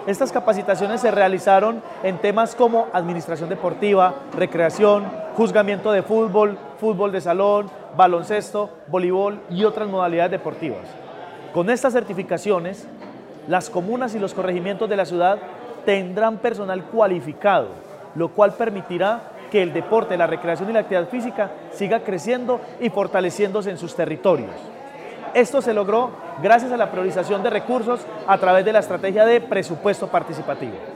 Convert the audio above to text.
Estas capacitaciones se realizaron en temas como administración deportiva, recreación, juzgamiento de fútbol, fútbol de salón, baloncesto, voleibol y otras modalidades deportivas. Con estas certificaciones, las comunas y los corregimientos de la ciudad tendrán personal cualificado, lo cual permitirá que el deporte, la recreación y la actividad física siga creciendo y fortaleciéndose en sus territorios. Esto se logró gracias a la priorización de recursos a través de la estrategia de presupuesto participativo.